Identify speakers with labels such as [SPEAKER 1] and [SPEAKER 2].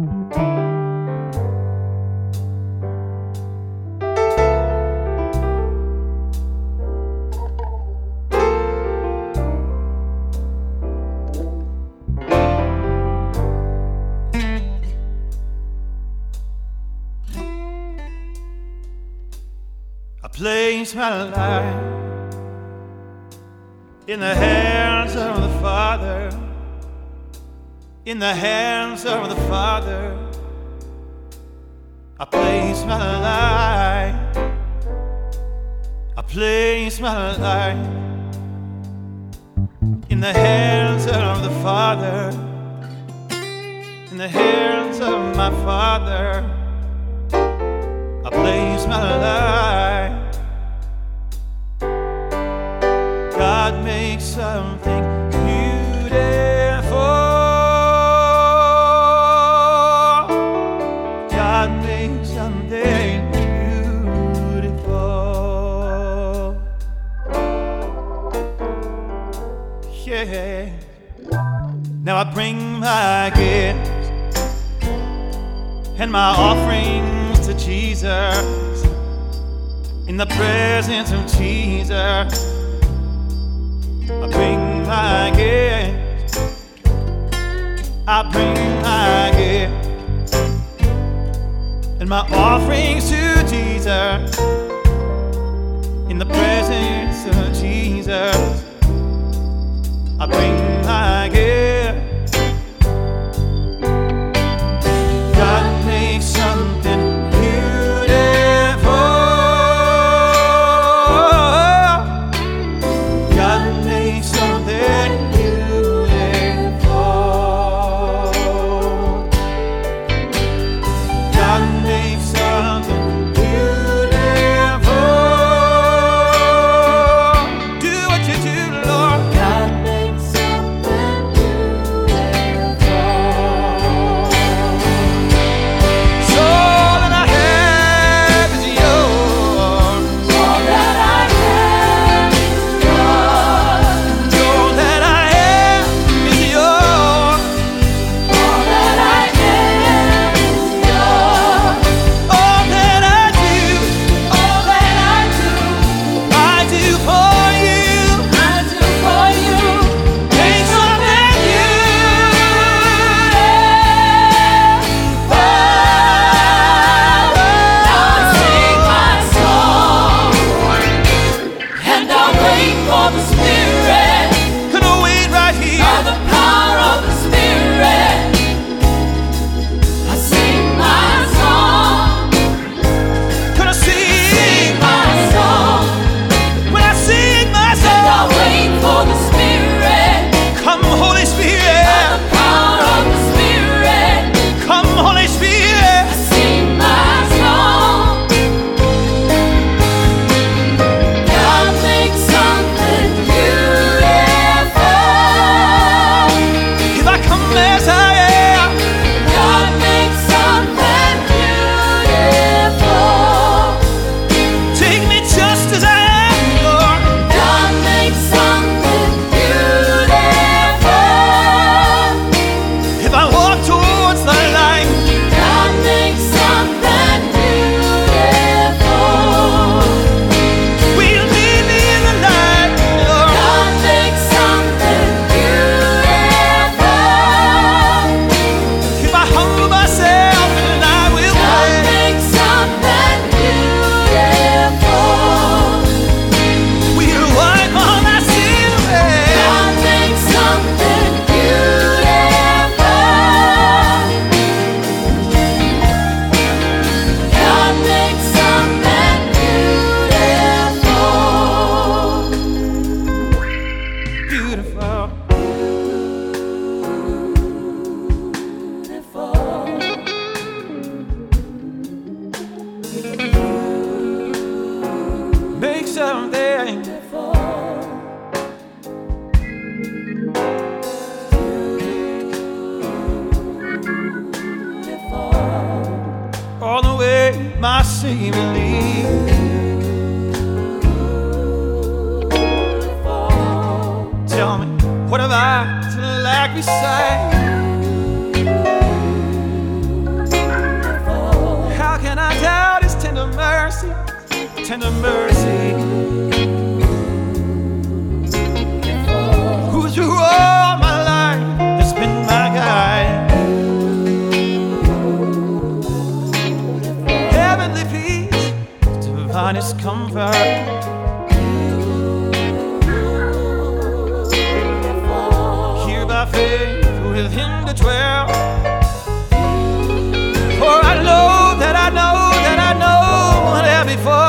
[SPEAKER 1] I place my life in the hands of the Father, in the hands of the Father. I place my life, I place my life in the hands of the Father, in the hands of my Father. I place my life. God makes something beautiful. God makes something beautiful. Yeah. Now I bring my gifts and my offerings to Jesus, in the presence of Jesus. I bring my gifts, I bring my gifts and my offerings to Jesus, in the presence of Jesus. I bring my gifts. God makes something beautiful. God makes something beautiful. God makes something beautiful. Do what you do, Lord. God makes something beautiful. So all that I have is yours. All that I have is yours. All that I have is yours. All that I have is yours. All that I do, all that I do, I do for you. I do for you. Make something beautiful. Now I sing my song, and I'll wait for the Spirit. Gonna wait right here. By the power of the Spirit, I sing my song. Gonna sing my song. When I sing my song, and I'll wait for the Spirit. Come, Holy Spirit. By the power of the Spirit, come, Holy Spirit. I sing my song. God makes something beautiful. If I come as I am, God makes something beautiful. Take me just as I am, Lord. God makes something beautiful. If I walk towards the light, God makes something beautiful. Will lead me in the light, Lord. God makes something beautiful. If I humble myself, and I will God pray. Makes something beautiful. Will wipe all my sin away. God makes something beautiful. God makes something beautiful. Make something all the way my Savior leads. Tell me, what have I to lack beside? tender mercy, who through all my life has been my guide. Heavenly peace, divinest comfort, here by faith with him to dwell. For I know that I know that I know there before